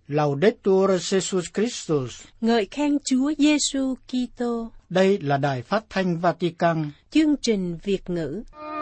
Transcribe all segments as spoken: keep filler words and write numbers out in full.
Laudetur Jesus Christus. Ngợi khen Chúa Giêsu Kitô. Đây là Đài Phát thanh Vatican. Chương trình Việt ngữ.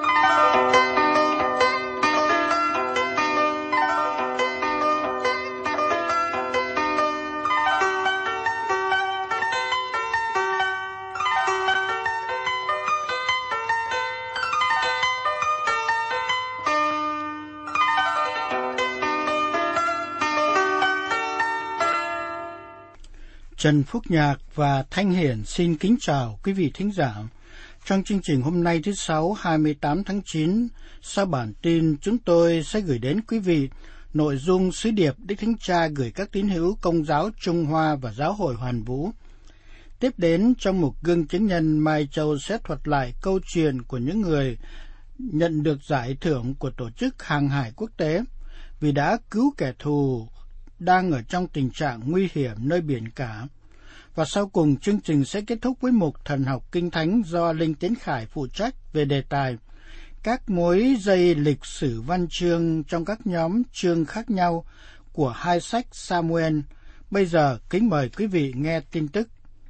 Trần Phúc Nhạc và Thanh Hiển xin kính chào quý vị thính giả. Trong chương trình hôm nay thứ Sáu hai mươi tám tháng chín, sau bản tin chúng tôi sẽ gửi đến quý vị nội dung sứ điệp Đức Thánh Cha gửi các tín hữu Công giáo Trung Hoa và Giáo hội Hoàn Vũ. Tiếp đến trong mục Gương Chứng Nhân, Mai Châu sẽ thuật lại câu chuyện của những người nhận được giải thưởng của Tổ chức Hàng hải Quốc tế vì đã cứu kẻ thù đang ở trong tình trạng nguy hiểm nơi biển cả. Và sau cùng, chương trình sẽ kết thúc với mục Thần học Kinh Thánh do Linh Tiến Khải phụ trách về đề tài các mối dây lịch sử văn chương trong các nhóm chương khác nhau của hai sách Samuel. Bây giờ, kính mời quý vị nghe tin tức.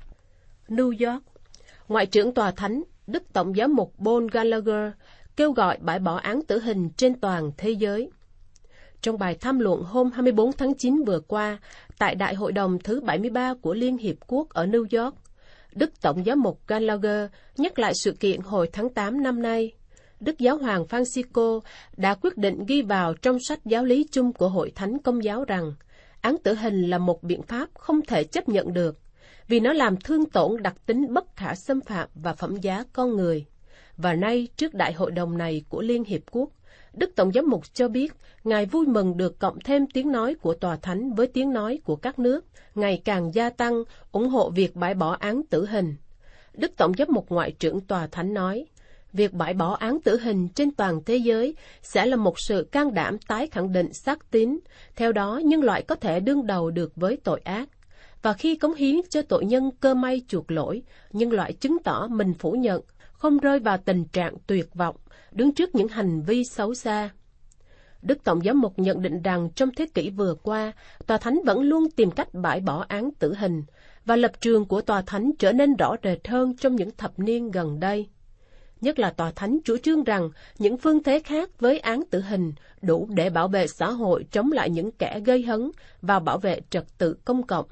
New York, Ngoại trưởng Tòa Thánh, Đức Tổng giám mục Paul Gallagher kêu gọi bãi bỏ án tử hình trên toàn thế giới. Trong bài tham luận hôm hai mươi bốn tháng chín vừa qua, tại Đại hội đồng thứ bảy mươi ba của Liên Hiệp Quốc ở New York, Đức Tổng giám mục Gallagher nhắc lại sự kiện hồi tháng tám năm nay. Đức Giáo hoàng Francisco đã quyết định ghi vào trong sách giáo lý chung của Hội Thánh Công giáo rằng án tử hình là một biện pháp không thể chấp nhận được, vì nó làm thương tổn đặc tính bất khả xâm phạm và phẩm giá con người. Và nay, trước Đại hội đồng này của Liên Hiệp Quốc, Đức Tổng giám mục cho biết, Ngài vui mừng được cộng thêm tiếng nói của Tòa Thánh với tiếng nói của các nước, ngày càng gia tăng, ủng hộ việc bãi bỏ án tử hình. Đức Tổng giám mục Ngoại trưởng Tòa Thánh nói, việc bãi bỏ án tử hình trên toàn thế giới sẽ là một sự can đảm tái khẳng định xác tín, theo đó nhân loại có thể đương đầu được với tội ác. Và khi cống hiến cho tội nhân cơ may chuộc lỗi, nhân loại chứng tỏ mình phủ nhận, không rơi vào tình trạng tuyệt vọng, đứng trước những hành vi xấu xa. Đức Tổng giám mục nhận định rằng trong thế kỷ vừa qua, Tòa Thánh vẫn luôn tìm cách bãi bỏ án tử hình, và lập trường của Tòa Thánh trở nên rõ rệt hơn trong những thập niên gần đây. Nhất là Tòa Thánh chủ trương rằng những phương thế khác với án tử hình đủ để bảo vệ xã hội chống lại những kẻ gây hấn và bảo vệ trật tự công cộng.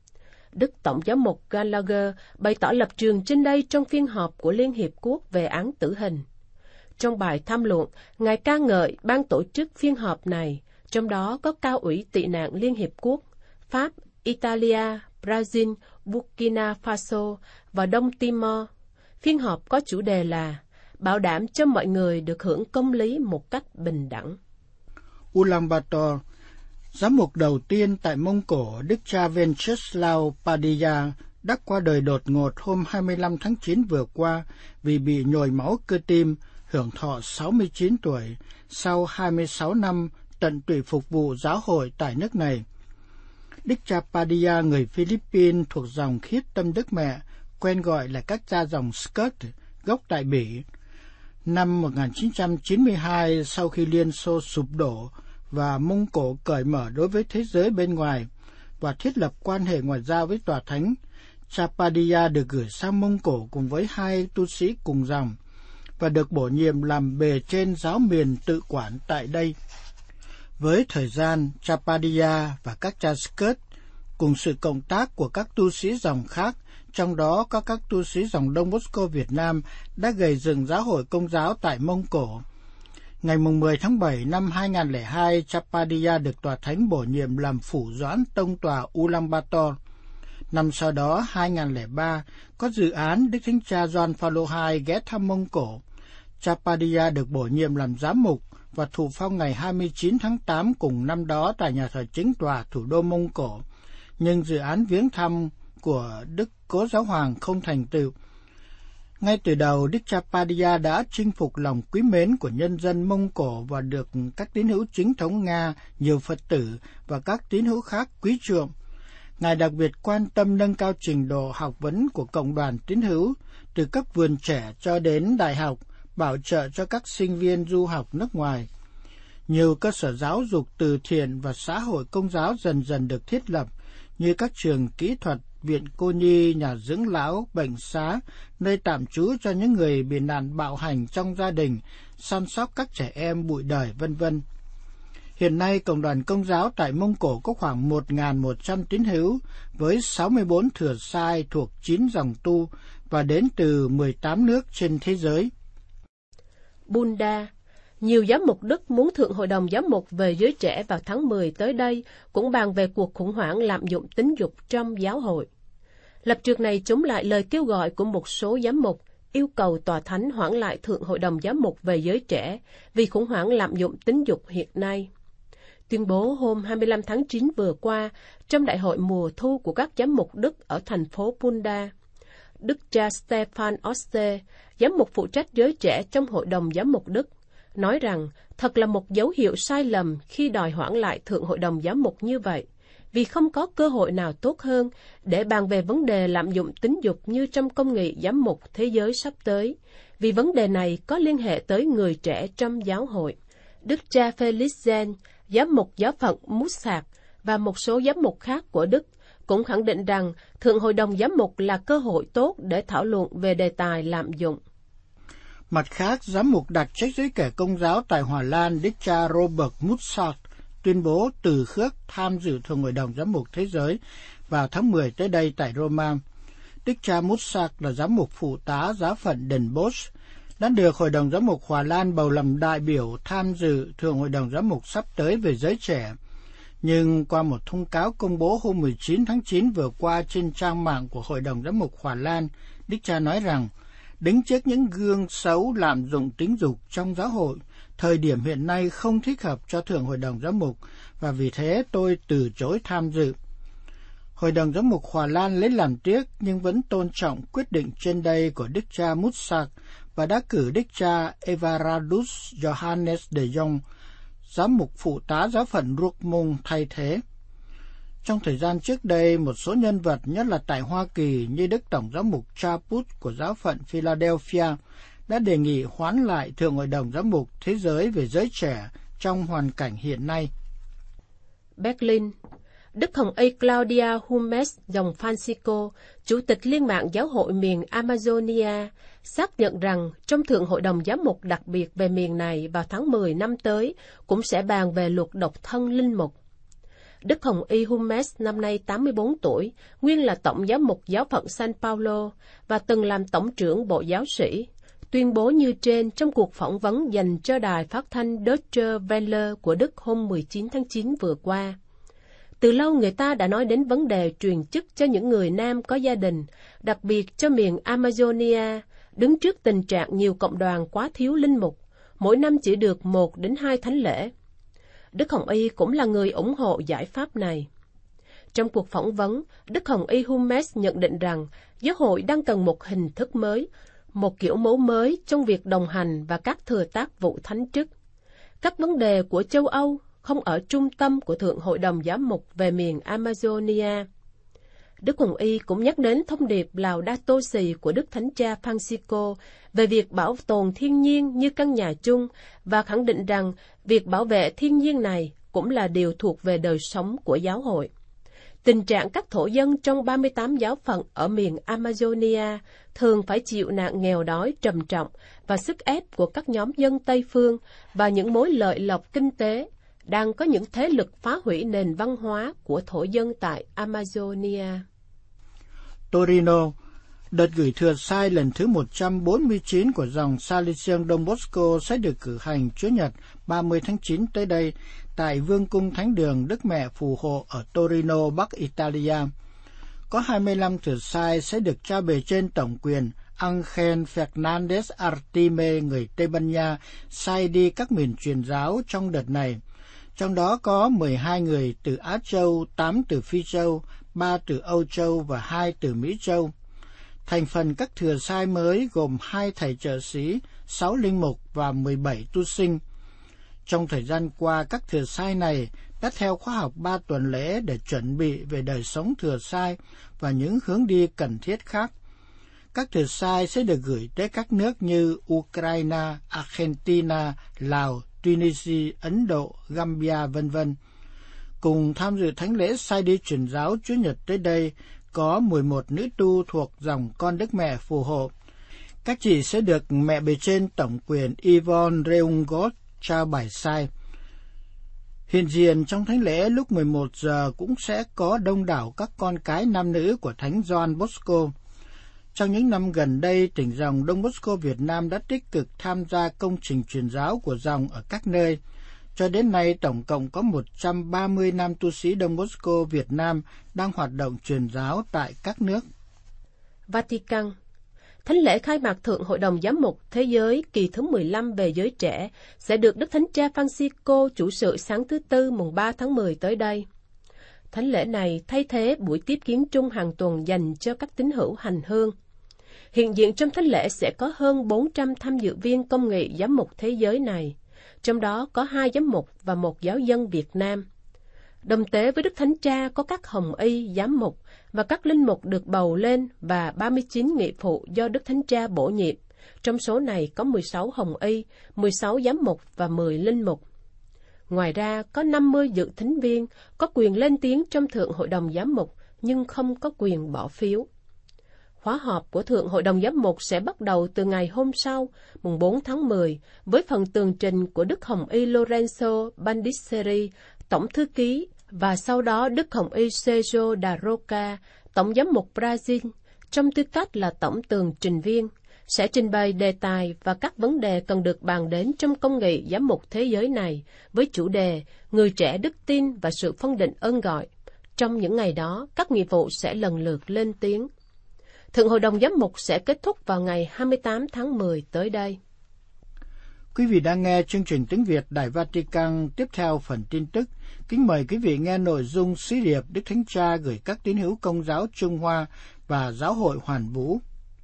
Đức Tổng giám mục Gallagher bày tỏ lập trường trên đây trong phiên họp của Liên Hiệp Quốc về án tử hình. Trong bài tham luận, Ngài ca ngợi ban tổ chức phiên họp này, trong đó có Cao ủy Tị nạn Liên Hiệp Quốc, Pháp, Italia, Brazil, Burkina Faso và Đông Timor. Phiên họp có chủ đề là bảo đảm cho mọi người được hưởng công lý một cách bình đẳng. Ulaanbaatar, giám mục đầu tiên tại Mông Cổ, Đức cha Wenceslav Padilla đã qua đời đột ngột hôm hai mươi lăm tháng chín vừa qua vì bị nhồi máu cơ tim, hưởng thọ sáu mươi chín tuổi, sau hai mươi sáu năm tận tụy phục vụ giáo hội tại nước này. Đức cha Padilla, người Philippines thuộc dòng Khiết Tâm Đức Mẹ, quen gọi là các cha dòng Scot, gốc tại Bỉ. Năm một nghìn chín trăm chín mươi hai, sau khi Liên Xô sụp đổ và Mông Cổ cởi mở đối với thế giới bên ngoài và thiết lập quan hệ ngoại giao với Tòa Thánh, cha Padilla được gửi sang Mông Cổ cùng với hai tu sĩ cùng dòng và được bổ nhiệm làm bề trên giáo miền tự quản tại đây. Với thời gian, cha Padilla và các cha Scot cùng sự cộng tác của các tu sĩ dòng khác, trong đó có các tu sĩ dòng Đông Bosco Việt Nam, đã gây dựng giáo hội Công giáo tại Mông Cổ. Ngày mười tháng bảy năm hai nghìn không trăm lẻ hai, cha Padilla được Tòa Thánh bổ nhiệm làm phủ doãn tông tòa Ulaanbaatar. Năm sau đó, hai nghìn không trăm lẻ ba, có dự án Đức Thánh Cha Gioan Phaolô đệ nhị ghé thăm Mông Cổ. Cha Padilla được bổ nhiệm làm giám mục và thụ phong ngày hai mươi chín tháng tám cùng năm đó tại nhà thờ chính tòa thủ đô Mông Cổ. Nhưng dự án viếng thăm của Đức Cố Giáo Hoàng không thành tựu. Ngay từ đầu, Đức cha Padilla đã chinh phục lòng quý mến của nhân dân Mông Cổ và được các tín hữu chính thống Nga, nhiều Phật tử và các tín hữu khác quý chuộng. Ngài đặc biệt quan tâm nâng cao trình độ học vấn của cộng đoàn tín hữu, từ cấp vườn trẻ cho đến đại học, bảo trợ cho các sinh viên du học nước ngoài. Nhiều cơ sở giáo dục từ thiện và xã hội công giáo dần dần được thiết lập, như các trường kỹ thuật, viện cô nhi, nhà dưỡng lão, bệnh xá, nơi tạm trú cho những người bị nạn bạo hành trong gia đình, săn sóc các trẻ em bụi đời, vân vân. Hiện nay, Cộng đoàn Công giáo tại Mông Cổ có khoảng một nghìn một trăm tín hữu với sáu mươi bốn thừa sai thuộc chín dòng tu và đến từ mười tám nước trên thế giới. Bunda. Nhiều giám mục Đức muốn Thượng Hội đồng Giám mục về giới trẻ vào tháng mười tới đây cũng bàn về cuộc khủng hoảng lạm dụng tính dục trong giáo hội. Lập trường này chống lại lời kêu gọi của một số giám mục yêu cầu tòa thánh hoãn lại Thượng Hội đồng Giám mục về giới trẻ vì khủng hoảng lạm dụng tính dục hiện nay. Tuyên bố hôm hai mươi lăm tháng chín vừa qua trong đại hội mùa thu của các giám mục Đức ở thành phố Bunda, Đức cha Stefan Oste, giám mục phụ trách giới trẻ trong Hội đồng Giám mục Đức, nói rằng thật là một dấu hiệu sai lầm khi đòi hoãn lại Thượng Hội đồng Giám mục như vậy, vì không có cơ hội nào tốt hơn để bàn về vấn đề lạm dụng tính dục như trong công nghị giám mục thế giới sắp tới, vì vấn đề này có liên hệ tới người trẻ trong giáo hội. Đức cha Felix Zen, giám mục giáo phận Moussạc và một số giám mục khác của Đức cũng khẳng định rằng Thượng Hội đồng Giám mục là cơ hội tốt để thảo luận về đề tài lạm dụng. Mặt khác, giám mục đặc trách giới trẻ Công giáo tại Hòa Lan, Đức cha Robert Moussart tuyên bố từ khước tham dự Thượng Hội đồng Giám mục Thế giới vào tháng mười tới đây tại Roma. Đức cha Moussart là giám mục phụ tá giáo phận Den Bosch, đã được Hội đồng Giám mục Hòa Lan bầu làm đại biểu tham dự Thượng Hội đồng Giám mục sắp tới về giới trẻ. Nhưng qua một thông cáo công bố hôm mười chín tháng chín vừa qua trên trang mạng của Hội đồng Giám mục Hòa Lan, Đức cha nói rằng, đứng trước những gương xấu lạm dụng tính dục trong giáo hội, thời điểm hiện nay không thích hợp cho Thượng Hội đồng Giám mục, và vì thế tôi từ chối tham dự. Hội đồng Giám mục Hòa Lan lấy làm tiếc nhưng vẫn tôn trọng quyết định trên đây của Đức cha Moussart và đã cử Đức cha Everardus Johannes de Jong, giám mục phụ tá giáo phận Roermond thay thế. Trong thời gian trước đây, một số nhân vật, nhất là tại Hoa Kỳ như Đức Tổng giám mục Chaput của giáo phận Philadelphia, đã đề nghị hoãn lại Thượng Hội đồng Giám mục Thế giới về giới trẻ trong hoàn cảnh hiện nay. Berlin. Đức Hồng Y Claudia Humes dòng Francisco, Chủ tịch Liên mạng Giáo hội miền Amazonia, xác nhận rằng trong Thượng Hội đồng Giám mục đặc biệt về miền này vào tháng mười năm tới cũng sẽ bàn về luật độc thân linh mục. Đức Hồng Y Humes năm nay tám mươi bốn tuổi, nguyên là Tổng giám mục giáo phận San Paulo và từng làm Tổng trưởng Bộ Giáo sĩ, tuyên bố như trên trong cuộc phỏng vấn dành cho đài phát thanh Deutsche Welle của Đức hôm mười chín tháng chín vừa qua. Từ lâu người ta đã nói đến vấn đề truyền chức cho những người nam có gia đình, đặc biệt cho miền Amazonia, đứng trước tình trạng nhiều cộng đoàn quá thiếu linh mục, mỗi năm chỉ được một đến hai thánh lễ. Đức Hồng Y cũng là người ủng hộ giải pháp này. Trong cuộc phỏng vấn, Đức Hồng Y Humes nhận định rằng giáo hội đang cần một hình thức mới, một kiểu mẫu mới trong việc đồng hành và các thừa tác vụ thánh chức. Các vấn đề của châu Âu không ở trung tâm của Thượng Hội đồng Giám mục về miền Amazonia. Đức Hồng Y cũng nhắc đến thông điệp Laudato Si của Đức Thánh Cha Francisco về việc bảo tồn thiên nhiên như căn nhà chung và khẳng định rằng việc bảo vệ thiên nhiên này cũng là điều thuộc về đời sống của giáo hội. Tình trạng các thổ dân trong ba mươi tám giáo phận ở miền Amazonia thường phải chịu nạn nghèo đói trầm trọng và sức ép của các nhóm dân Tây phương và những mối lợi lộc kinh tế đang có những thế lực phá hủy nền văn hóa của thổ dân tại Amazonia. Torino, đợt gửi thừa sai lần thứ một trăm bốn mươi chín của dòng Salesian Don Bosco sẽ được cử hành Chủ nhật ba mươi tháng chín tới đây tại Vương cung Thánh đường Đức Mẹ Phù hộ ở Torino, Bắc Italia. Có hai mươi lăm thừa sai sẽ được trao bề trên tổng quyền Ángel Fernández Artime, người Tây Ban Nha, sai đi các miền truyền giáo trong đợt này. Trong đó có mười hai người từ Á Châu, tám từ Phi Châu, ba từ Âu Châu và hai từ Mỹ Châu. Thành phần các thừa sai mới gồm hai thầy trợ sĩ, sáu linh mục và mười bảy tu sinh. Trong thời gian qua, các thừa sai này đã theo khóa học ba tuần lễ để chuẩn bị về đời sống thừa sai và những hướng đi cần thiết khác. Các thừa sai sẽ được gửi tới các nước như Ukraine, Argentina, Lào, Tunisia, Ấn Độ, Gambia, vân vân. Cùng tham dự thánh lễ sai đi truyền giáo Chúa Nhật tới đây có mười một nữ tu thuộc dòng con Đức Mẹ phù hộ. Các chị sẽ được mẹ bề trên tổng quyền Yvonne Reungot trao bài sai. Hiện diện trong thánh lễ lúc mười một giờ cũng sẽ có đông đảo các con cái nam nữ của Thánh Gioan Bosco. Trong những năm gần đây, tỉnh dòng Đông Bosco Việt Nam đã tích cực tham gia công trình truyền giáo của dòng ở các nơi. Cho đến nay, tổng cộng có một trăm ba mươi nam tu sĩ Đông Bosco Việt Nam đang hoạt động truyền giáo tại các nước. Vatican. Thánh lễ khai mạc Thượng Hội đồng Giám mục Thế giới kỳ thứ mười lăm về giới trẻ sẽ được Đức Thánh Cha Francisco chủ sự sáng thứ Tư mùng ba tháng mười tới đây. Thánh lễ này thay thế buổi tiếp kiến trung hàng tuần dành cho các tín hữu hành hương. Hiện diện trong thánh lễ sẽ có hơn bốn trăm tham dự viên công nghị giám mục thế giới này, trong đó có hai giám mục và một giáo dân Việt Nam. Đồng tế với Đức Thánh Cha có các hồng y, giám mục và các linh mục được bầu lên và ba mươi chín nghị phụ do Đức Thánh Cha bổ nhiệm. Trong số này có mười sáu hồng y, mười sáu giám mục và mười linh mục. Ngoài ra, có năm mươi dự thính viên có quyền lên tiếng trong Thượng Hội đồng Giám mục nhưng không có quyền bỏ phiếu. Khóa họp của Thượng Hội đồng Giám mục sẽ bắt đầu từ ngày hôm sau, mùng bốn tháng mười, với phần tường trình của Đức Hồng y Lorenzo Bandisseri, Tổng thư ký, và sau đó Đức Hồng y Sergio da Roca, Tổng giám mục Brazil, trong tư cách là Tổng tường trình viên, sẽ trình bày đề tài và các vấn đề cần được bàn đến trong công nghị giám mục thế giới này, với chủ đề Người trẻ đức tin và sự phân định ơn gọi. Trong những ngày đó, các nghị vụ sẽ lần lượt lên tiếng. Thượng Hội đồng Giám mục sẽ kết thúc vào ngày hai mươi tám tháng mười tới đây. Quý vị đang nghe chương trình tiếng Việt Đài Vatican. Tiếp theo phần tin tức. Kính mời quý vị nghe nội dung sứ điệp Đức Thánh Cha gửi các tín hữu Công giáo Trung Hoa và Giáo hội Hoàn Vũ.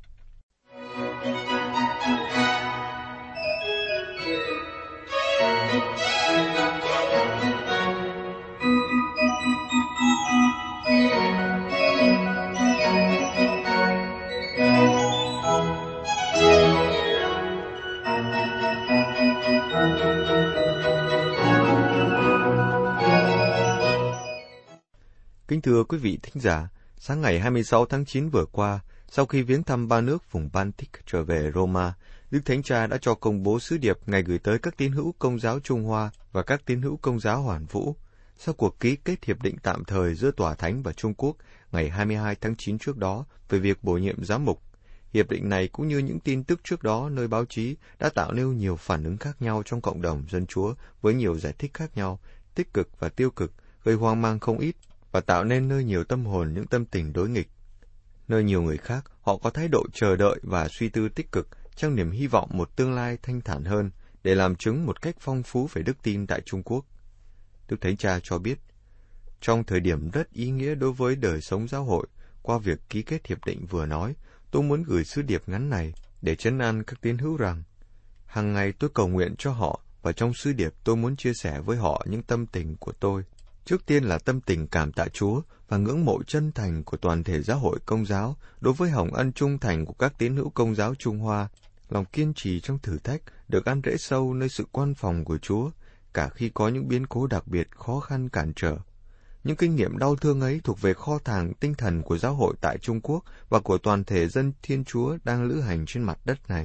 Kính thưa quý vị thính giả, sáng ngày hai mươi sáu tháng chín vừa qua, sau khi viếng thăm ba nước vùng Baltic trở về Roma, Đức Thánh Cha đã cho công bố sứ điệp Ngài gửi tới các tín hữu Công giáo Trung Hoa và các tín hữu Công giáo Hoàn Vũ sau cuộc ký kết hiệp định tạm thời giữa Tòa Thánh và Trung Quốc ngày hai mươi hai tháng chín trước đó về việc bổ nhiệm giám mục. Hiệp định này cũng như những tin tức trước đó nơi báo chí đã tạo nên nhiều phản ứng khác nhau trong cộng đồng dân Chúa với nhiều giải thích khác nhau, tích cực và tiêu cực, gây hoang mang không ít và tạo nên nơi nhiều tâm hồn những tâm tình đối nghịch. Nơi nhiều người khác, họ có thái độ chờ đợi và suy tư tích cực trong niềm hy vọng một tương lai thanh thản hơn để làm chứng một cách phong phú về đức tin tại Trung Quốc. Đức Thánh Cha cho biết, trong thời điểm rất ý nghĩa đối với đời sống giáo hội, qua việc ký kết hiệp định vừa nói, tôi muốn gửi sứ điệp ngắn này để trấn an các tín hữu rằng, hàng ngày tôi cầu nguyện cho họ và trong sứ điệp tôi muốn chia sẻ với họ những tâm tình của tôi. Trước tiên là tâm tình cảm tạ Chúa và ngưỡng mộ chân thành của toàn thể giáo hội Công giáo đối với hồng ân trung thành của các tín hữu Công giáo Trung Hoa, lòng kiên trì trong thử thách được ăn rễ sâu nơi sự quan phòng của Chúa, cả khi có những biến cố đặc biệt khó khăn cản trở. Những kinh nghiệm đau thương ấy thuộc về kho tàng tinh thần của giáo hội tại Trung Quốc và của toàn thể dân Thiên Chúa đang lữ hành trên mặt đất này.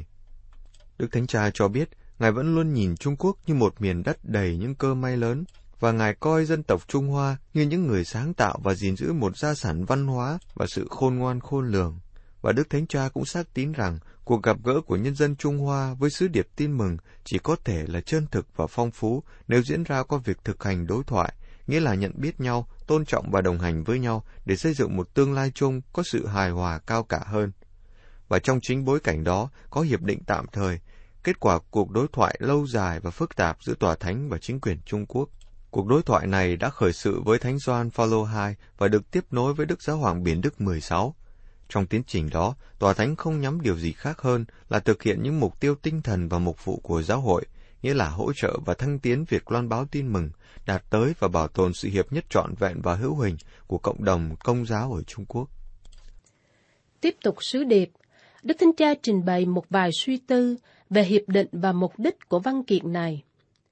Đức Thánh Cha cho biết, Ngài vẫn luôn nhìn Trung Quốc như một miền đất đầy những cơ may lớn, và Ngài coi dân tộc Trung Hoa như những người sáng tạo và gìn giữ một gia sản văn hóa và sự khôn ngoan khôn lường. Và Đức Thánh Cha cũng xác tín rằng cuộc gặp gỡ của nhân dân Trung Hoa với sứ điệp tin mừng chỉ có thể là chân thực và phong phú nếu diễn ra qua việc thực hành đối thoại, nghĩa là nhận biết nhau, tôn trọng và đồng hành với nhau để xây dựng một tương lai chung có sự hài hòa cao cả hơn. Và trong chính bối cảnh đó có hiệp định tạm thời, kết quả cuộc đối thoại lâu dài và phức tạp giữa Tòa Thánh và chính quyền Trung Quốc. Cuộc đối thoại này đã khởi sự với Thánh Gioan Phaolô đệ nhị và được tiếp nối với Đức Giáo hoàng Biển Đức mười sáu. Trong tiến trình đó, Tòa Thánh không nhắm điều gì khác hơn là thực hiện những mục tiêu tinh thần và mục vụ của giáo hội, nghĩa là hỗ trợ và thăng tiến việc loan báo tin mừng, đạt tới và bảo tồn sự hiệp nhất trọn vẹn và hữu hình của cộng đồng Công giáo ở Trung Quốc. Tiếp tục sứ điệp, Đức Thánh Cha trình bày một vài suy tư về hiệp định và mục đích của văn kiện này.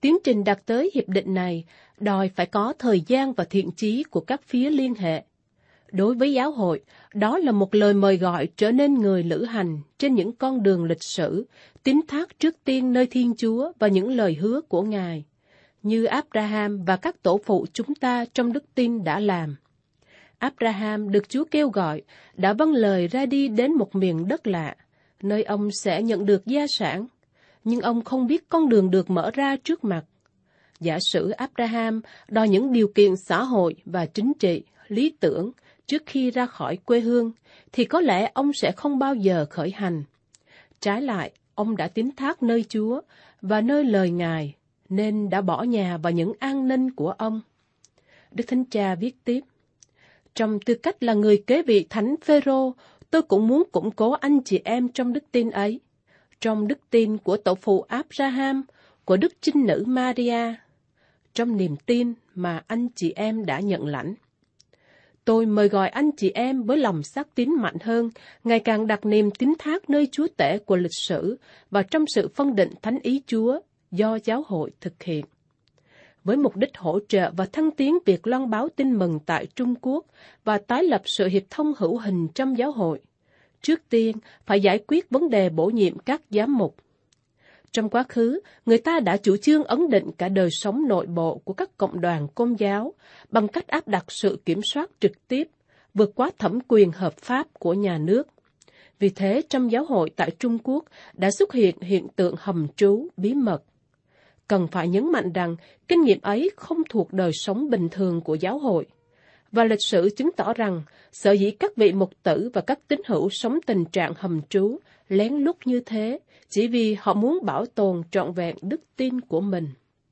tiến trình đạt tới hiệp định này đòi phải có thời gian và thiện chí của các phía liên hệ. Đối với giáo hội, đó là một lời mời gọi trở nên người lữ hành trên những con đường lịch sử, tín thác trước tiên nơi Thiên Chúa và những lời hứa của Ngài, như Abraham và các tổ phụ chúng ta trong đức tin đã làm. Abraham được Chúa kêu gọi, đã vâng lời ra đi đến một miền đất lạ, nơi ông sẽ nhận được gia sản, nhưng ông không biết con đường được mở ra trước mặt. Giả sử Abraham đòi những điều kiện xã hội và chính trị, lý tưởng trước khi ra khỏi quê hương, thì có lẽ ông sẽ không bao giờ khởi hành. Trái lại, ông đã tín thác nơi Chúa và nơi lời Ngài, nên đã bỏ nhà và những an ninh của ông. Đức Thánh Cha viết tiếp, trong tư cách là người kế vị Thánh Phêrô, tôi cũng muốn củng cố anh chị em trong đức tin ấy, trong đức tin của tổ phụ Abraham, của Đức Trinh Nữ Maria, trong niềm tin mà anh chị em đã nhận lãnh. Tôi mời gọi anh chị em với lòng xác tín mạnh hơn, ngày càng đặt niềm tín thác nơi Chúa tể của lịch sử và trong sự phân định thánh ý Chúa do giáo hội thực hiện. Với mục đích hỗ trợ và thăng tiến việc loan báo tin mừng tại Trung Quốc và tái lập sự hiệp thông hữu hình trong giáo hội, trước tiên phải giải quyết vấn đề bổ nhiệm các giám mục. Trong quá khứ, người ta đã chủ trương ấn định cả đời sống nội bộ của các cộng đoàn Công giáo bằng cách áp đặt sự kiểm soát trực tiếp, vượt quá thẩm quyền hợp pháp của nhà nước. Vì thế, trong giáo hội tại Trung Quốc đã xuất hiện hiện tượng hầm trú, bí mật. Cần phải nhấn mạnh rằng kinh nghiệm ấy không thuộc đời sống bình thường của giáo hội. Và lịch sử chứng tỏ rằng, sở dĩ các vị mục tử và các tín hữu sống tình trạng hầm trú, lén lút như thế, chỉ vì họ muốn bảo tồn trọn vẹn đức tin của mình.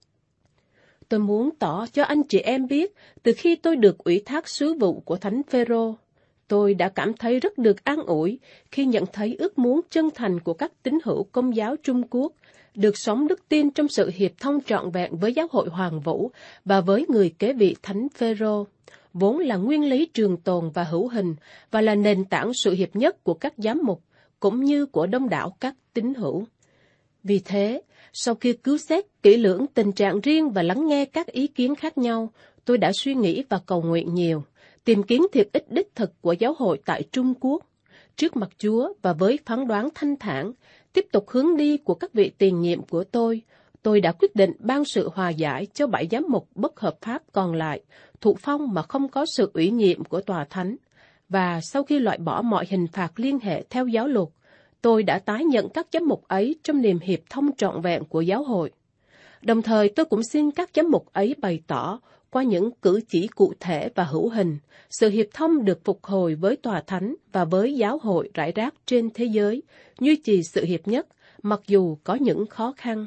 Tôi muốn tỏ cho anh chị em biết, từ khi tôi được ủy thác sứ vụ của Thánh Phêrô, tôi đã cảm thấy rất được an ủi khi nhận thấy ước muốn chân thành của các tín hữu Công giáo Trung Quốc được sống đức tin trong sự hiệp thông trọn vẹn với giáo hội Hoàng Vũ và với người kế vị Thánh Phêrô, vốn là nguyên lý trường tồn và hữu hình và là nền tảng sự hiệp nhất của các giám mục, cũng như của đông đảo các tín hữu. Vì thế, sau khi cứu xét kỹ lưỡng tình trạng riêng và lắng nghe các ý kiến khác nhau, tôi đã suy nghĩ và cầu nguyện nhiều, tìm kiếm thiệt ích đích thực của giáo hội tại Trung Quốc, trước mặt Chúa và với phán đoán thanh thản, tiếp tục hướng đi của các vị tiền nhiệm của tôi, tôi đã quyết định ban sự hòa giải cho bảy giám mục bất hợp pháp còn lại, thụ phong mà không có sự ủy nhiệm của tòa thánh. Và sau khi loại bỏ mọi hình phạt liên hệ theo giáo luật, tôi đã tái nhận các giám mục ấy trong niềm hiệp thông trọn vẹn của giáo hội. Đồng thời tôi cũng xin các giám mục ấy bày tỏ, qua những cử chỉ cụ thể và hữu hình, sự hiệp thông được phục hồi với tòa thánh và với giáo hội rải rác trên thế giới, duy trì sự hiệp nhất, mặc dù có những khó khăn.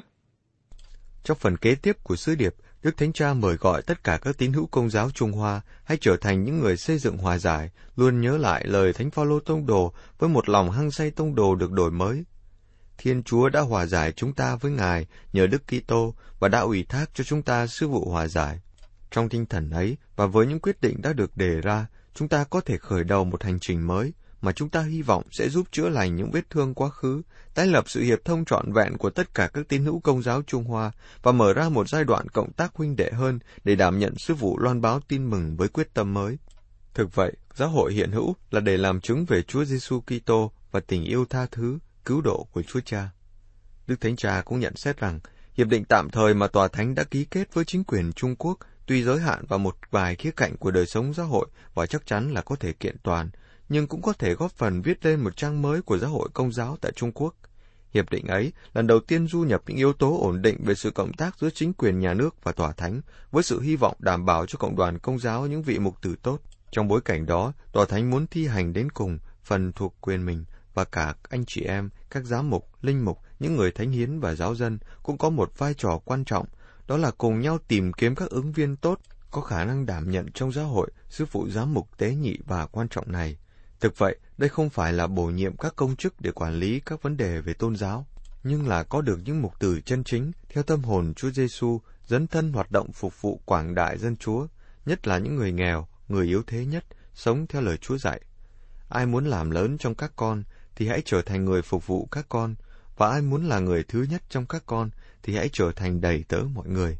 Trong phần kế tiếp của sứ điệp, Đức Thánh Cha mời gọi tất cả các tín hữu Công giáo Trung Hoa hãy trở thành những người xây dựng hòa giải, luôn nhớ lại lời Thánh Phaolô tông đồ với một lòng hăng say tông đồ được đổi mới. Thiên Chúa đã hòa giải chúng ta với Ngài nhờ Đức Kitô và đã ủy thác cho chúng ta sứ vụ hòa giải. Trong tinh thần ấy và với những quyết định đã được đề ra, chúng ta có thể khởi đầu một hành trình mới mà chúng ta hy vọng sẽ giúp chữa lành những vết thương quá khứ, tái lập sự hiệp thông trọn vẹn của tất cả các tín hữu Công giáo Trung Hoa và mở ra một giai đoạn cộng tác huynh đệ hơn để đảm nhận sứ vụ loan báo tin mừng với quyết tâm mới. Thực vậy, giáo hội hiện hữu là để làm chứng về Chúa Giêsu Kitô và tình yêu tha thứ, cứu độ của Chúa Cha. Đức Thánh Cha cũng nhận xét rằng, hiệp định tạm thời mà Tòa Thánh đã ký kết với chính quyền Trung Quốc tuy giới hạn vào một vài khía cạnh của đời sống giáo hội và chắc chắn là có thể kiện toàn, nhưng cũng có thể góp phần viết lên một trang mới của giáo hội Công giáo tại Trung Quốc. Hiệp định ấy lần đầu tiên du nhập những yếu tố ổn định về sự cộng tác giữa chính quyền nhà nước và Tòa Thánh, với sự hy vọng đảm bảo cho cộng đoàn Công giáo những vị mục tử tốt. Trong bối cảnh đó, Tòa Thánh muốn thi hành đến cùng phần thuộc quyền mình, và cả anh chị em, các giám mục, linh mục, những người thánh hiến và giáo dân cũng có một vai trò quan trọng, đó là cùng nhau tìm kiếm các ứng viên tốt, có khả năng đảm nhận trong giáo hội sứ vụ giám mục tế nhị và quan trọng này. Thực vậy, đây không phải là bổ nhiệm các công chức để quản lý các vấn đề về tôn giáo, nhưng là có được những mục tử chân chính theo tâm hồn Chúa Giêsu, dấn thân hoạt động phục vụ quảng đại dân Chúa, nhất là những người nghèo, người yếu thế nhất, sống theo lời Chúa dạy. Ai muốn làm lớn trong các con thì hãy trở thành người phục vụ các con, và ai muốn là người thứ nhất trong các con thì hãy trở thành đầy tớ mọi người.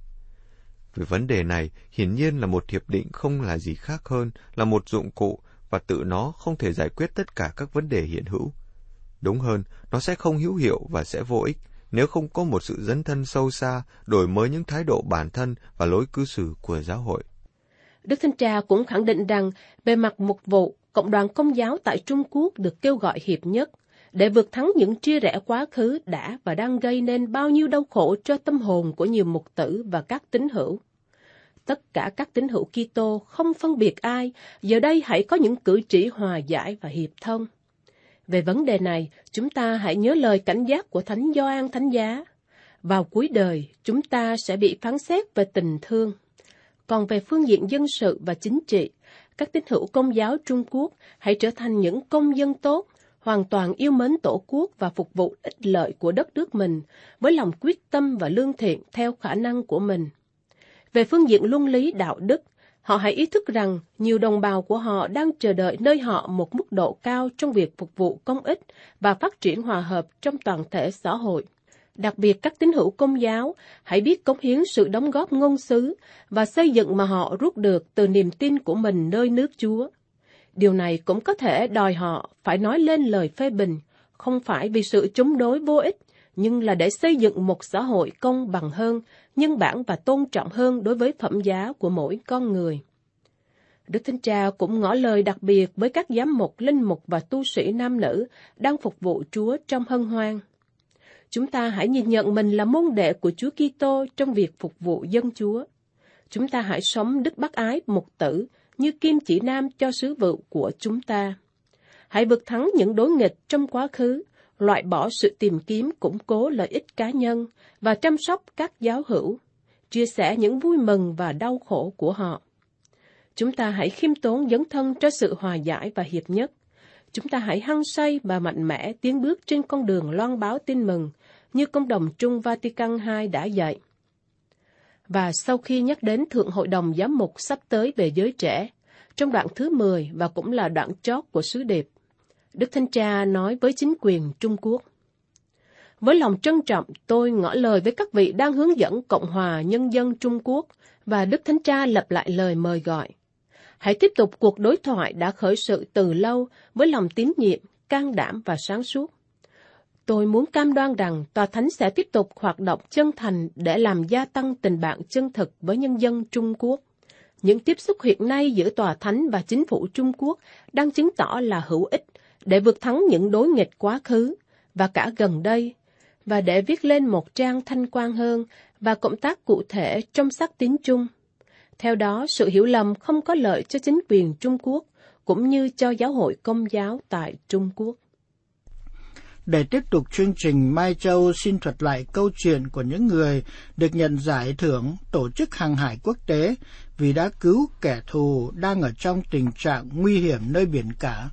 Về vấn đề này, hiển nhiên là một hiệp định không là gì khác hơn là một dụng cụ, và tự nó không thể giải quyết tất cả các vấn đề hiện hữu. Đúng hơn, nó sẽ không hữu hiệu và sẽ vô ích nếu không có một sự dấn thân sâu xa, đổi mới những thái độ bản thân và lối cư xử của giáo hội. Đức Thánh Cha cũng khẳng định rằng, về mặt mục vụ, cộng đoàn Công giáo tại Trung Quốc được kêu gọi hiệp nhất, để vượt thắng những chia rẽ quá khứ đã và đang gây nên bao nhiêu đau khổ cho tâm hồn của nhiều mục tử và các tín hữu. Tất cả các tín hữu Kitô không phân biệt ai, giờ đây hãy có những cử chỉ hòa giải và hiệp thông. Về vấn đề này, chúng ta hãy nhớ lời cảnh giác của Thánh Gioan Thánh Giá. Vào cuối đời, chúng ta sẽ bị phán xét về tình thương. Còn về phương diện dân sự và chính trị, các tín hữu Công giáo Trung Quốc hãy trở thành những công dân tốt, hoàn toàn yêu mến Tổ quốc và phục vụ ích lợi của đất nước mình, với lòng quyết tâm và lương thiện theo khả năng của mình. Về phương diện luân lý đạo đức, họ hãy ý thức rằng nhiều đồng bào của họ đang chờ đợi nơi họ một mức độ cao trong việc phục vụ công ích và phát triển hòa hợp trong toàn thể xã hội. Đặc biệt các tín hữu Công giáo hãy biết cống hiến sự đóng góp ngôn sứ và xây dựng mà họ rút được từ niềm tin của mình nơi nước Chúa. Điều này cũng có thể đòi họ phải nói lên lời phê bình, không phải vì sự chống đối vô ích, nhưng là để xây dựng một xã hội công bằng hơn, nhân bản và tôn trọng hơn đối với phẩm giá của mỗi con người. Đức Thánh Cha cũng ngỏ lời đặc biệt với các giám mục, linh mục và tu sĩ nam nữ đang phục vụ Chúa trong hân hoan. Chúng ta hãy nhìn nhận mình là môn đệ của Chúa Kitô trong việc phục vụ dân Chúa. Chúng ta hãy sống đức bác ái mục tử như kim chỉ nam cho sứ vụ của chúng ta. Hãy vượt thắng những đối nghịch trong quá khứ, loại bỏ sự tìm kiếm củng cố lợi ích cá nhân và chăm sóc các giáo hữu, chia sẻ những vui mừng và đau khổ của họ. Chúng ta hãy khiêm tốn dấn thân cho sự hòa giải và hiệp nhất. Chúng ta hãy hăng say và mạnh mẽ tiến bước trên con đường loan báo tin mừng, như Công đồng Chung Vatican hai đã dạy. Và sau khi nhắc đến Thượng Hội đồng Giám mục sắp tới về giới trẻ, trong đoạn thứ mười và cũng là đoạn chót của sứ điệp, Đức Thánh Cha nói với chính quyền Trung Quốc: Với lòng trân trọng, tôi ngỏ lời với các vị đang hướng dẫn Cộng hòa Nhân dân Trung Quốc, và Đức Thánh Cha lặp lại lời mời gọi. Hãy tiếp tục cuộc đối thoại đã khởi sự từ lâu với lòng tín nhiệm, can đảm và sáng suốt. Tôi muốn cam đoan rằng Tòa Thánh sẽ tiếp tục hoạt động chân thành để làm gia tăng tình bạn chân thực với nhân dân Trung Quốc. Những tiếp xúc hiện nay giữa Tòa Thánh và chính phủ Trung Quốc đang chứng tỏ là hữu ích để vượt thắng những đối nghịch quá khứ và cả gần đây, và để viết lên một trang thanh quan hơn và cộng tác cụ thể trong sắc tín chung. Theo đó, sự hiểu lầm không có lợi cho chính quyền Trung Quốc, cũng như cho giáo hội Công giáo tại Trung Quốc. Để tiếp tục chương trình, Mai Châu xin thuật lại câu chuyện của những người được nhận giải thưởng Tổ chức Hàng hải Quốc tế vì đã cứu kẻ thù đang ở trong tình trạng nguy hiểm nơi biển cả.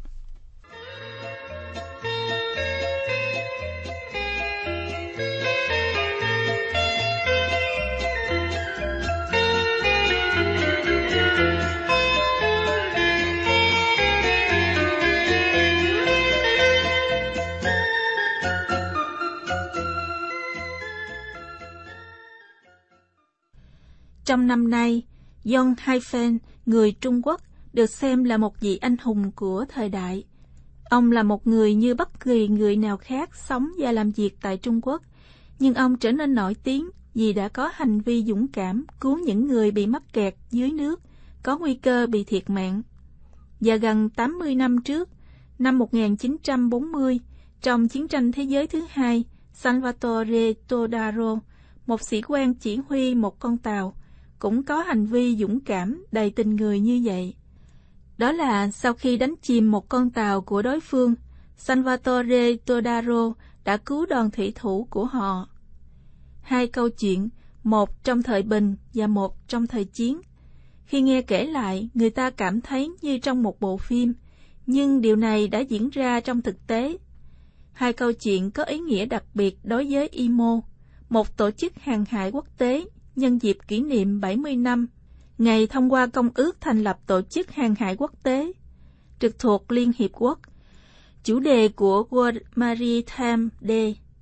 Trong năm nay, John Haifen, người Trung Quốc, được xem là một vị anh hùng của thời đại. Ông là một người như bất kỳ người nào khác sống và làm việc tại Trung Quốc, nhưng ông trở nên nổi tiếng vì đã có hành vi dũng cảm cứu những người bị mắc kẹt dưới nước, có nguy cơ bị thiệt mạng. Và gần tám mươi năm trước, năm một nghìn chín trăm bốn mươi, trong chiến tranh thế giới thứ hai, Salvatore Todaro, một sĩ quan chỉ huy một con tàu, cũng có hành vi dũng cảm đầy tình người như vậy. Đó là sau khi đánh chìm một con tàu của đối phương, Salvatore Todaro đã cứu đoàn thủy thủ của họ. Hai câu chuyện, một trong thời bình và một trong thời chiến. Khi nghe kể lại, người ta cảm thấy như trong một bộ phim, nhưng điều này đã diễn ra trong thực tế. Hai câu chuyện có ý nghĩa đặc biệt đối với i em o, một tổ chức hàng hải quốc tế nhân dịp kỷ niệm bảy mươi năm ngày thông qua Công ước thành lập Tổ chức Hàng hải Quốc tế, trực thuộc Liên Hiệp Quốc. Chủ đề của World Maritime Day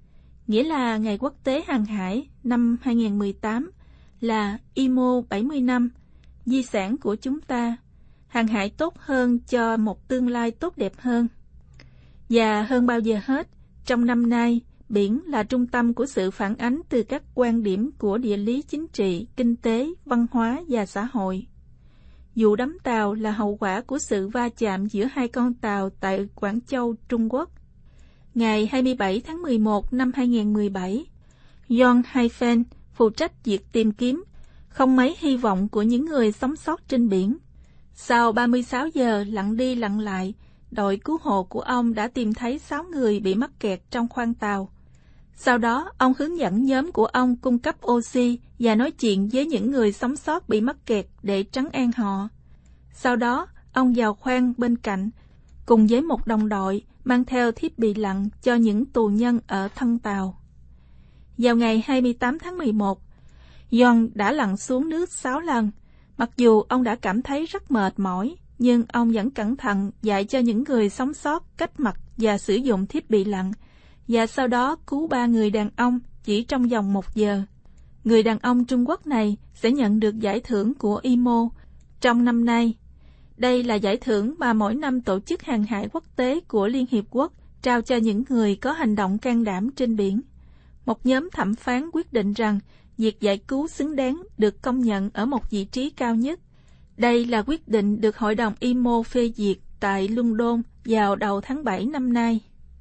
nghĩa là Ngày Quốc tế Hàng hải năm hai không một tám là i em o bảy mươi năm, di sản của chúng ta, hàng hải tốt hơn cho một tương lai tốt đẹp hơn. Và hơn bao giờ hết, trong năm nay, biển là trung tâm của sự phản ánh từ các quan điểm của địa lý chính trị, kinh tế, văn hóa và xã hội. Vụ đắm tàu là hậu quả của sự va chạm giữa hai con tàu tại Quảng Châu, Trung Quốc. Ngày hai mươi bảy tháng mười một năm hai không một bảy, John Haifen phụ trách việc tìm kiếm, không mấy hy vọng của những người sống sót trên biển. Sau ba mươi sáu giờ lặn đi lặn lại, đội cứu hộ của ông đã tìm thấy sáu người bị mắc kẹt trong khoang tàu. Sau đó, ông hướng dẫn nhóm của ông cung cấp oxy và nói chuyện với những người sống sót bị mắc kẹt để trấn an họ. Sau đó, ông vào khoang bên cạnh, cùng với một đồng đội mang theo thiết bị lặn cho những tù nhân ở thân tàu. Vào ngày hai mươi tám tháng mười một, John đã lặn xuống nước sáu lần. Mặc dù ông đã cảm thấy rất mệt mỏi, nhưng ông vẫn cẩn thận dạy cho những người sống sót cách mặc và sử dụng thiết bị lặn, và sau đó cứu ba người đàn ông chỉ trong vòng một giờ. Người đàn ông Trung Quốc này sẽ nhận được giải thưởng của i em o trong năm nay. Đây là giải thưởng mà mỗi năm Tổ chức Hàng hải Quốc tế của Liên Hiệp Quốc trao cho những người có hành động can đảm trên biển. Một nhóm thẩm phán quyết định rằng việc giải cứu xứng đáng được công nhận ở một vị trí cao nhất. Đây là quyết định được Hội đồng i em o phê duyệt tại London vào đầu tháng bảy năm nay.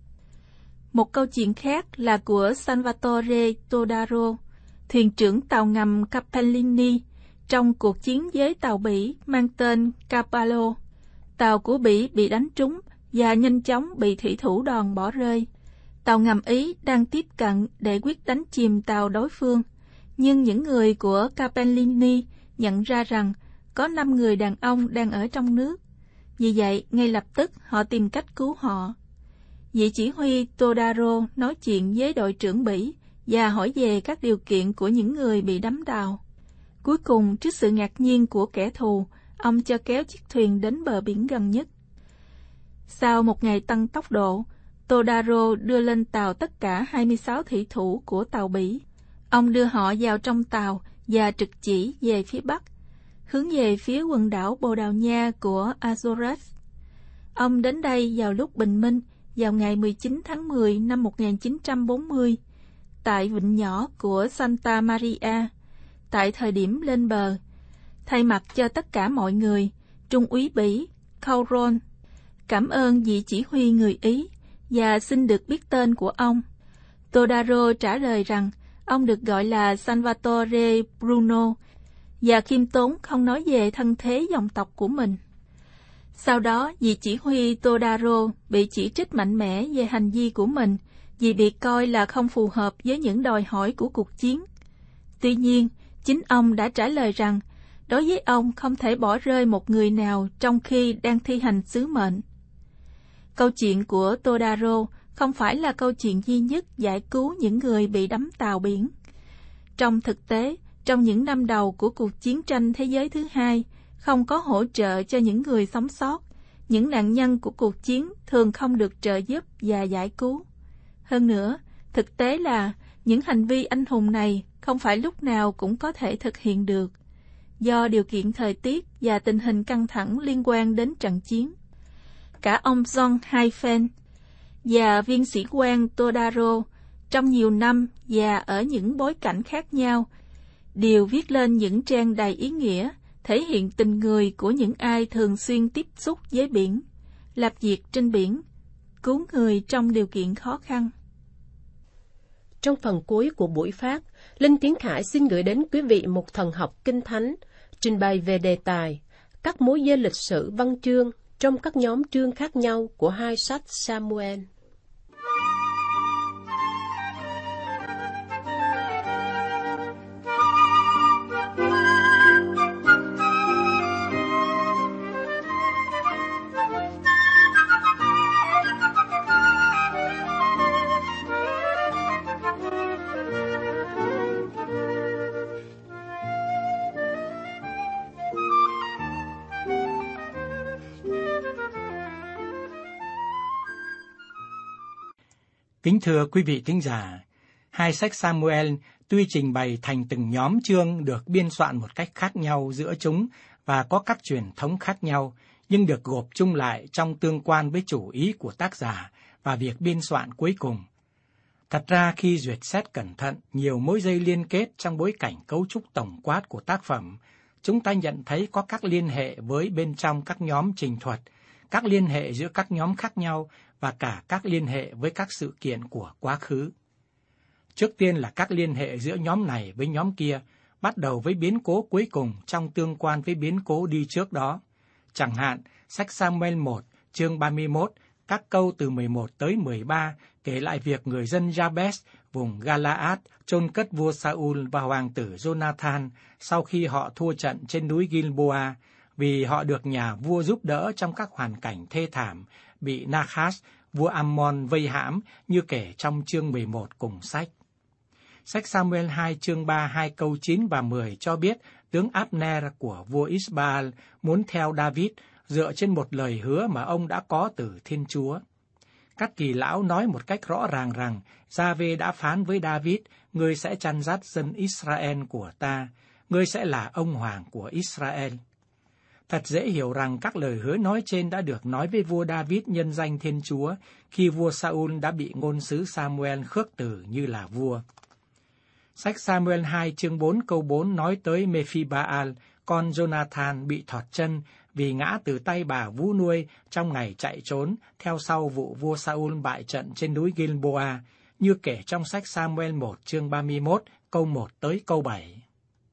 Một câu chuyện khác là của Salvatore Todaro, thuyền trưởng tàu ngầm Capellini, trong cuộc chiến với tàu Bỉ mang tên Cavallo. Tàu của Bỉ bị đánh trúng và nhanh chóng bị thủy thủ đoàn bỏ rơi. Tàu ngầm Ý đang tiếp cận để quyết đánh chìm tàu đối phương, nhưng những người của Capellini nhận ra rằng có năm người đàn ông đang ở trong nước. Vì vậy, ngay lập tức họ tìm cách cứu họ. Vị chỉ huy Todaro nói chuyện với đội trưởng Bỉ và hỏi về các điều kiện của những người bị đắm tàu. Cuối cùng, trước sự ngạc nhiên của kẻ thù, ông cho kéo chiếc thuyền đến bờ biển gần nhất. Sau một ngày tăng tốc độ, Todaro đưa lên tàu tất cả hai mươi sáu thủy thủ của tàu Bỉ. Ông đưa họ vào trong tàu và trực chỉ về phía bắc, hướng về phía quần đảo Bồ Đào Nha của Azores. Ông đến đây vào lúc bình minh, vào ngày mười chín tháng mười năm một nghìn chín trăm bốn mươi, tại vịnh nhỏ của Santa Maria. Tại thời điểm lên bờ, thay mặt cho tất cả mọi người, Trung úy Bỉ Cauron cảm ơn vị chỉ huy người Ý và xin được biết tên của ông. Todaro trả lời rằng ông được gọi là Salvatore Bruno và khiêm tốn không nói về thân thế dòng tộc của mình. Sau đó, vị chỉ huy Todaro bị chỉ trích mạnh mẽ về hành vi của mình vì bị coi là không phù hợp với những đòi hỏi của cuộc chiến. Tuy nhiên, chính ông đã trả lời rằng đối với ông không thể bỏ rơi một người nào trong khi đang thi hành sứ mệnh. Câu chuyện của Todaro không phải là câu chuyện duy nhất giải cứu những người bị đắm tàu biển. Trong thực tế, trong những năm đầu của cuộc chiến tranh thế giới thứ hai, không có hỗ trợ cho những người sống sót. Những nạn nhân của cuộc chiến thường không được trợ giúp và giải cứu. Hơn nữa, thực tế là những hành vi anh hùng này không phải lúc nào cũng có thể thực hiện được, do điều kiện thời tiết và tình hình căng thẳng liên quan đến trận chiến. Cả ông John Haifen và viên sĩ quan Todaro trong nhiều năm và ở những bối cảnh khác nhau đều viết lên những trang đầy ý nghĩa thể hiện tình người của những ai thường xuyên tiếp xúc với biển, làm việc trên biển, cứu người trong điều kiện khó khăn. Trong phần cuối của buổi phát, Linh Tiến Khải xin gửi đến quý vị một thần học kinh thánh, trình bày về đề tài các mối dây lịch sử văn chương trong các nhóm chương khác nhau của hai sách Samuel. Kính thưa quý vị thính giả, Hai sách Samuel tuy trình bày thành từng nhóm chương được biên soạn một cách khác nhau giữa chúng và có các truyền thống khác nhau, nhưng được gộp chung lại trong tương quan với chủ ý của tác giả và việc biên soạn cuối cùng. Thật ra khi duyệt xét cẩn thận nhiều mối dây liên kết trong bối cảnh cấu trúc tổng quát của tác phẩm, chúng ta nhận thấy có các liên hệ với bên trong các nhóm trình thuật, các liên hệ giữa các nhóm khác nhau và cả các liên hệ với các sự kiện của quá khứ. Trước tiên là các liên hệ giữa nhóm này với nhóm kia, bắt đầu với biến cố cuối cùng trong tương quan với biến cố đi trước đó. Chẳng hạn, sách Samuel một, chương ba mươi mốt, các câu từ mười một tới mười ba kể lại việc người dân Jabes, vùng Galaad, chôn cất vua Saul và hoàng tử Jonathan sau khi họ thua trận trên núi Gilboa, vì họ được nhà vua giúp đỡ trong các hoàn cảnh thê thảm, bị Nahash, vua Ammon vây hãm như kể trong chương mười một cùng sách. Sách Samuel hai chương ba hai câu chín và mười cho biết tướng Abner của vua Isbaal muốn theo David dựa trên một lời hứa mà ông đã có từ Thiên Chúa. Các kỳ lão nói một cách rõ ràng rằng Gia-vê đã phán với David, ngươi sẽ chăn dắt dân Israel của ta, ngươi sẽ là ông hoàng của Israel. Thật dễ hiểu rằng các lời hứa nói trên đã được nói với vua David nhân danh Thiên Chúa khi vua Saul đã bị ngôn sứ Samuel khước từ như là vua. Sách Samuel hai chương bốn câu bốn nói tới Mephi-ba-al, con Jonathan bị thọt chân vì ngã từ tay bà vú nuôi trong ngày chạy trốn theo sau vụ vua Saul bại trận trên núi Gilboa, như kể trong sách Samuel một chương ba mươi mốt câu một tới câu bảy.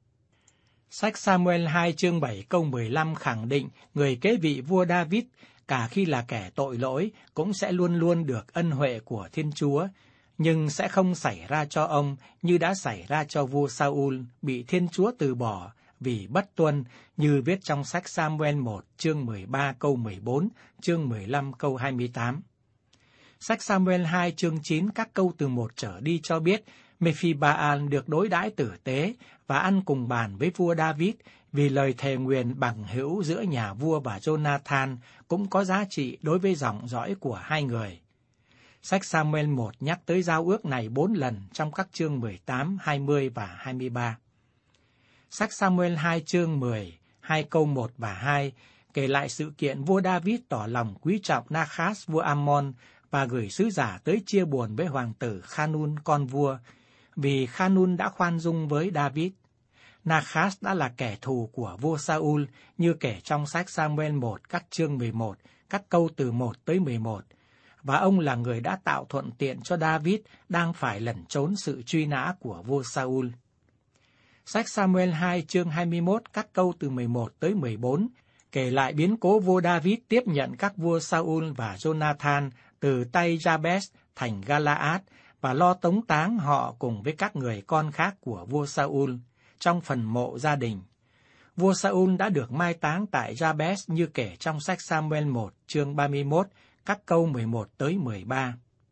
Sách Samuel hai chương bảy câu mười lăm khẳng định người kế vị vua David, cả khi là kẻ tội lỗi, cũng sẽ luôn luôn được ân huệ của Thiên Chúa, nhưng sẽ không xảy ra cho ông như đã xảy ra cho vua Saul bị Thiên Chúa từ bỏ vì bất tuân, như viết trong sách Samuel một chương mười ba câu mười bốn, chương mười lăm câu hai mươi tám. Sách Samuel hai chương chín các câu từ một trở đi cho biết Mephi-ba-al được đối đãi tử tế và ăn cùng bàn với vua David vì lời thề nguyền bằng hữu giữa nhà vua và Jonathan cũng có giá trị đối với dòng dõi của hai người. Sách Samuel một nhắc tới giao ước này bốn lần trong các chương mười tám, hai mươi và hai mươi ba. Sách Samuel hai chương mười, hai câu một và hai kể lại sự kiện vua David tỏ lòng quý trọng Nahash vua Ammon và gửi sứ giả tới chia buồn với hoàng tử Khanun con vua, vì Khanun đã khoan dung với David. Nahash đã là kẻ thù của vua Saul, như kể trong sách Samuel một các chương mười một, các câu từ một tới mười một, và ông là người đã tạo thuận tiện cho David đang phải lẩn trốn sự truy nã của vua Saul. Sách Samuel hai chương hai mươi mốt các câu từ mười một tới mười bốn kể lại biến cố vua David tiếp nhận các vua Saul và Jonathan từ tay Jabes thành Galaad và lo tống táng họ cùng với các người con khác của vua Saul trong phần mộ gia đình. Vua Saul đã được mai táng tại Jabes như kể trong sách Samuel một chương ba mươi mốt các câu mười một tới mười ba.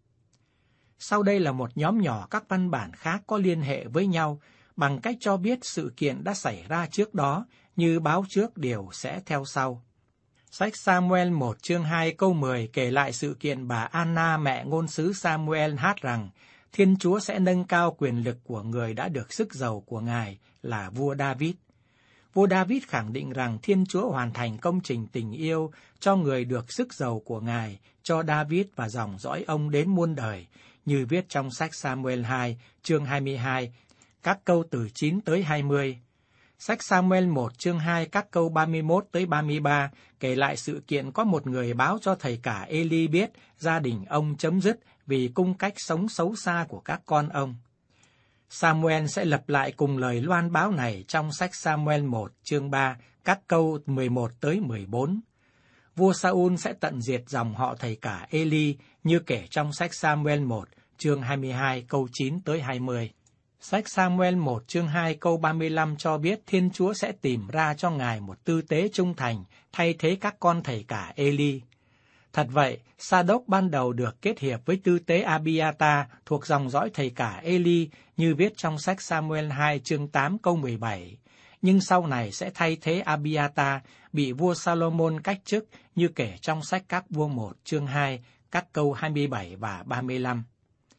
Sau đây là một nhóm nhỏ các văn bản khác có liên hệ với nhau bằng cách cho biết sự kiện đã xảy ra trước đó, như báo trước điều sẽ theo sau. Sách Samuel một chương hai câu mười kể lại sự kiện bà Anna mẹ ngôn sứ Samuel hát rằng Thiên Chúa sẽ nâng cao quyền lực của người đã được sức giàu của Ngài là vua David. Vua David khẳng định rằng Thiên Chúa hoàn thành công trình tình yêu cho người được sức giàu của Ngài, cho David và dòng dõi ông đến muôn đời, như viết trong sách Samuel hai, chương hai mươi hai, các câu từ chín tới hai mươi. Sách Samuel một chương hai các câu ba mươi mốt tới ba mươi ba kể lại sự kiện có một người báo cho thầy cả Eli biết gia đình ông chấm dứt vì cung cách sống xấu xa của các con ông. Samuel sẽ lặp lại cùng lời loan báo này trong sách Samuel một chương ba các câu mười một tới mười bốn. Vua Saul sẽ tận diệt dòng họ thầy cả Eli như kể trong sách Samuel một chương hai mươi hai câu chín tới hai mươi. Sách Samuel một chương hai câu ba mươi lăm cho biết Thiên Chúa sẽ tìm ra cho Ngài một tư tế trung thành thay thế các con thầy cả Eli. Thật vậy, Sa-đốc ban đầu được kết hiệp với tư tế Abiata thuộc dòng dõi thầy cả Eli như viết trong sách Samuel hai chương tám câu mười bảy, nhưng sau này sẽ thay thế Abiata bị vua Salomon cách chức như kể trong sách Các vua một chương hai các câu hai mươi bảy và ba mươi lăm.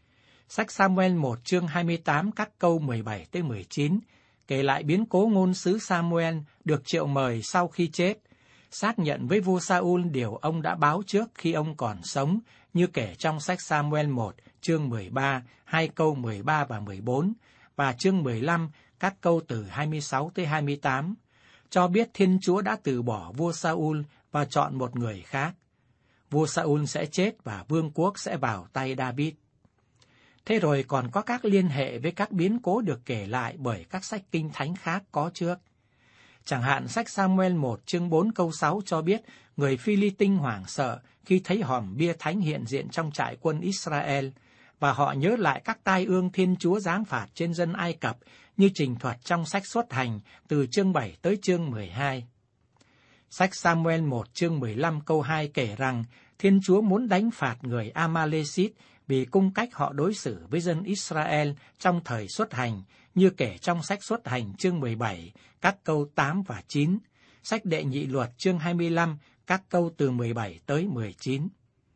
Sách Sa-mu-el một chương hai mươi tám các câu mười bảy tới mười chín kể lại biến cố ngôn sứ Sa-mu-el được triệu mời sau khi chết, xác nhận với vua Sa-ul điều ông đã báo trước khi ông còn sống, như kể trong sách Sa-mu-el một chương mười ba, hai câu mười ba và mười bốn, và chương mười lăm, các câu từ hai mươi sáu tới hai mươi tám, cho biết Thiên Chúa đã từ bỏ vua Sa-ul và chọn một người khác. Vua Sa-ul sẽ chết và vương quốc sẽ vào tay David. Thế rồi còn có các liên hệ với các biến cố được kể lại bởi các sách kinh thánh khác có trước. Chẳng hạn sách Sa-mu-el một chương bốn câu sáu cho biết người Phi-li-tinh hoảng sợ khi thấy hòm bia thánh hiện diện trong trại quân Israel, và họ nhớ lại các tai ương Thiên Chúa giáng phạt trên dân Ai Cập như trình thuật trong sách Xuất Hành từ chương bảy tới chương mười hai. Sách Sa-mu-el một chương mười lăm câu hai kể rằng Thiên Chúa muốn đánh phạt người Amalekit vì cung cách họ đối xử với dân Israel trong thời Xuất Hành, như kể trong sách Xuất Hành chương mười bảy, các câu tám và chín, sách Đệ Nhị Luật chương hai mươi lăm, các câu từ mười bảy tới mười chín.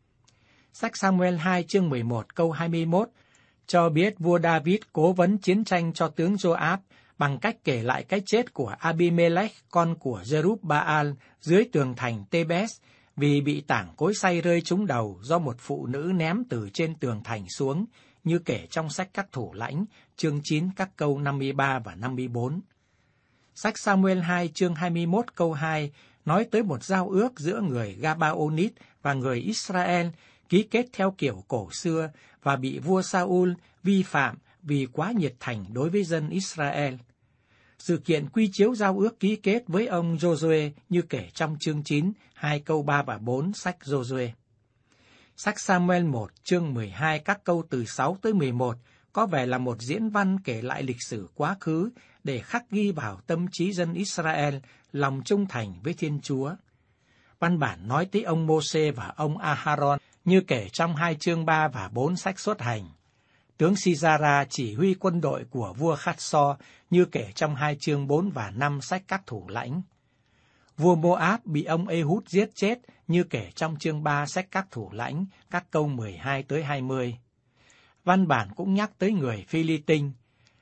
Sách Sa-mu-el hai chương mười một câu hai mươi mốt cho biết vua David cố vấn chiến tranh cho tướng Joab bằng cách kể lại cái chết của Abimelech, con của Jerub-Baal, dưới tường thành Tebes, vì bị tảng cối xay rơi trúng đầu do một phụ nữ ném từ trên tường thành xuống, như kể trong sách Các Thủ Lãnh, chương chín, các câu năm mươi ba và năm mươi bốn. Sách Sa-mu-el hai chương hai mươi mốt câu hai nói tới một giao ước giữa người Gabaonit và người Israel, ký kết theo kiểu cổ xưa và bị vua Sa-ul vi phạm vì quá nhiệt thành đối với dân Israel. Sự kiện quy chiếu giao ước ký kết với ông Giô-suê như kể trong chương chín, hai câu ba và bốn sách Giô-suê. Sách Sa-mu-el một chương mười hai các câu từ sáu tới mười một có vẻ là một diễn văn kể lại lịch sử quá khứ để khắc ghi vào tâm trí dân Israel lòng trung thành với Thiên Chúa. Văn bản nói tới ông Mô-sê và ông A-ha-ron như kể trong hai chương ba và bốn sách Xuất Hành. Tướng Si-ra chỉ huy quân đội của vua Khát-so như kể trong hai chương bốn và năm sách Các Thủ Lãnh. Vua Mô-áp bị ông Ê-hút giết chết như kể trong chương ba sách Các Thủ Lãnh, các câu mười hai tới hai mươi. Văn bản cũng nhắc tới người Phi-li-tinh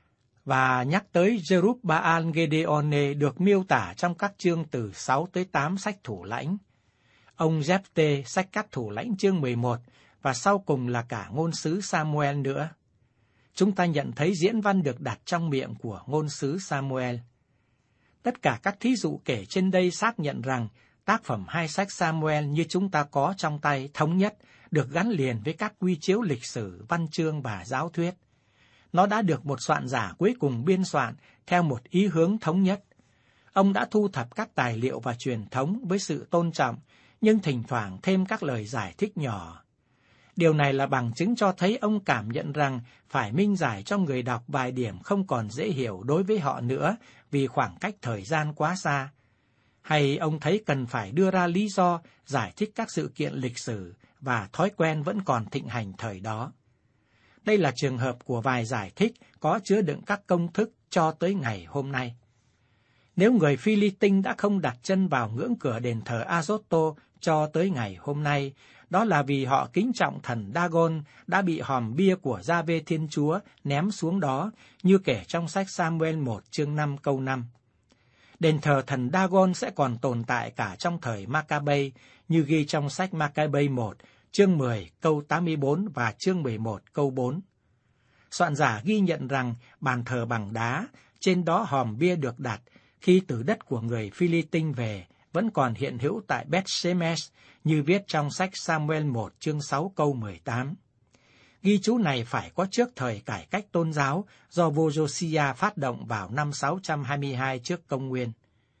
và nhắc tới Jerub-Baal Gedeone được miêu tả trong các chương từ sáu tới tám sách Thủ Lãnh. Ông Giép-tê, sách Các Thủ Lãnh chương mười một, và sau cùng là cả ngôn sứ Sa-mu-el nữa. Chúng ta nhận thấy diễn văn được đặt trong miệng của ngôn sứ Sa-mu-el. Tất cả các thí dụ kể trên đây xác nhận rằng tác phẩm hai sách Sa-mu-el như chúng ta có trong tay thống nhất, được gắn liền với các quy chiếu lịch sử, văn chương và giáo thuyết. Nó đã được một soạn giả cuối cùng biên soạn theo một ý hướng thống nhất. Ông đã thu thập các tài liệu và truyền thống với sự tôn trọng, nhưng thỉnh thoảng thêm các lời giải thích nhỏ. Điều này là bằng chứng cho thấy ông cảm nhận rằng phải minh giải cho người đọc vài điểm không còn dễ hiểu đối với họ nữa vì khoảng cách thời gian quá xa. Hay ông thấy cần phải đưa ra lý do giải thích các sự kiện lịch sử và thói quen vẫn còn thịnh hành thời đó. Đây là trường hợp của vài giải thích có chứa đựng các công thức cho tới ngày hôm nay. Nếu người Phi-li-tinh đã không đặt chân vào ngưỡng cửa đền thờ Azotto cho tới ngày hôm nay, đó là vì họ kính trọng thần Dagon đã bị hòm bia của Gia-vê Thiên Chúa ném xuống đó, như kể trong sách Sa-mu-el một chương năm câu năm. Đền thờ thần Dagon sẽ còn tồn tại cả trong thời Ma-ca-bây, như ghi trong sách Ma-ca-bây một, chương mười, câu tám mươi bốn và chương mười một, câu bốn. Soạn giả ghi nhận rằng bàn thờ bằng đá, trên đó hòm bia được đặt khi từ đất của người Phi-li-tinh về, vẫn còn hiện hữu tại Beth-shemesh, như viết trong sách Sa-mu-el một chương sáu câu mười tám. Ghi chú này phải có trước thời cải cách tôn giáo do vua Josiah phát động vào năm sáu trăm hai mươi hai trước công nguyên.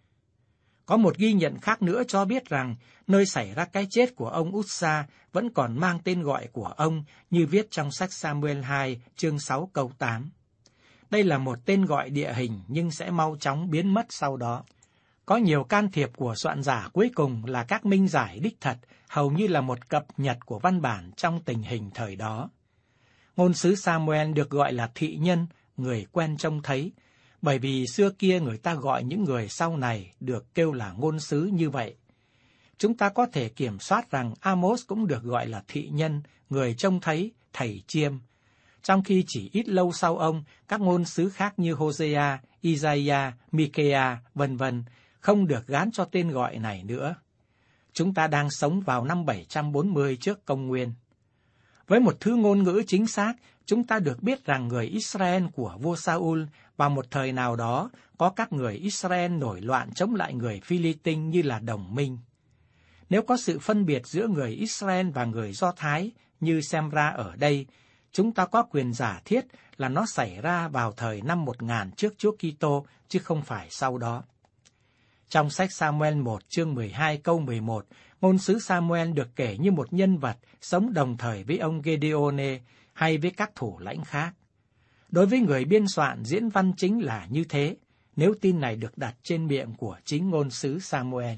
Có một ghi nhận khác nữa cho biết rằng nơi xảy ra cái chết của ông Út-sa vẫn còn mang tên gọi của ông, như viết trong sách Sa-mu-el hai chương sáu câu tám. Đây là một tên gọi địa hình nhưng sẽ mau chóng biến mất sau đó. Có nhiều can thiệp của soạn giả cuối cùng là các minh giải đích thật, hầu như là một cập nhật của văn bản trong tình hình thời đó. Ngôn sứ Sa-mu-el được gọi là thị nhân, người quen trông thấy, bởi vì xưa kia người ta gọi những người sau này được kêu là ngôn sứ như vậy. Chúng ta có thể kiểm soát rằng Amos cũng được gọi là thị nhân, người trông thấy, thầy chiêm. trong khi chỉ ít lâu sau ông, các ngôn sứ khác như Hosea, Isaiah, Micaiah, vân vân không được gán cho tên gọi này nữa. Chúng ta đang sống vào năm bảy trăm bốn mươi trước công nguyên. Với một thứ ngôn ngữ chính xác, chúng ta được biết rằng người Israel của vua Saul vào một thời nào đó có các người Israel nổi loạn chống lại người Phi-li-tinh như là đồng minh. Nếu có sự phân biệt giữa người Israel và người Do Thái như xem ra ở đây, chúng ta có quyền giả thiết là nó xảy ra vào thời năm một nghìn trước Chúa Kitô chứ không phải sau đó. Trong sách Sa-mu-el một chương mười hai câu mười một, ngôn sứ Sa-mu-el được kể như một nhân vật sống đồng thời với ông Gê-đê-ô-nê hay với các thủ lãnh khác. Đối với người biên soạn, diễn văn chính là như thế, nếu tin này được đặt trên miệng của chính ngôn sứ Sa-mu-el.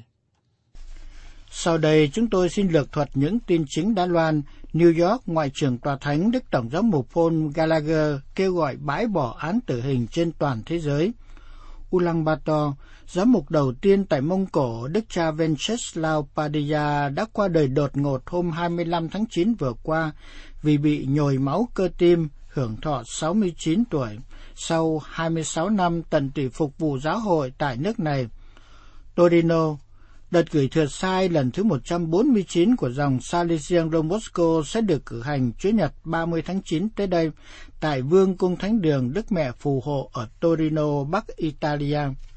Sau đây chúng tôi xin lược thuật những tin chính đã loan. New York, Ngoại trưởng Tòa Thánh Đức Tổng giám mục Paul Gallagher kêu gọi bãi bỏ án tử hình trên toàn thế giới. Ulaanbaatar, giám mục đầu tiên tại Mông Cổ, Đức cha Wenceslav Padilla đã qua đời đột ngột hôm hai mươi lăm tháng chín vừa qua vì bị nhồi máu cơ tim, hưởng thọ sáu mươi chín tuổi, sau hai mươi sáu năm tận tụy phục vụ giáo hội tại nước này. Torino, đợt gửi thừa sai lần thứ một trăm bốn mươi chín của dòng Salesian Don Bosco sẽ được cử hành Chủ nhật ba mươi tháng chín tới đây tại Vương cung Thánh đường Đức Mẹ Phù hộ ở Torino, Bắc Italia.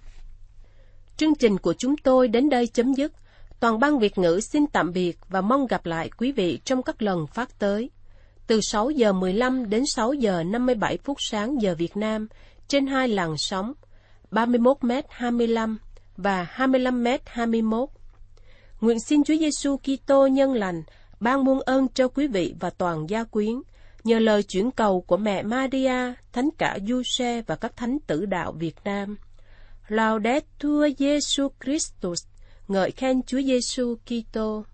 Chương trình của chúng tôi đến đây chấm dứt. Toàn ban Việt ngữ xin tạm biệt và mong gặp lại quý vị trong các lần phát tới. Từ sáu giờ mười lăm đến sáu giờ năm mươi bảy phút sáng giờ Việt Nam trên hai làn sóng ba mươi mốt mét hai mươi lăm và hai mươi lăm mét hai mươi mốt. Nguyện xin Chúa Giêsu Kitô nhân lành ban muôn ơn cho quý vị và toàn gia quyến, nhờ lời chuyển cầu của mẹ Maria, Thánh cả Giuse và các thánh tử đạo Việt Nam. Laudetur Jesus Christus, ngợi khen Chúa Giêsu Kitô.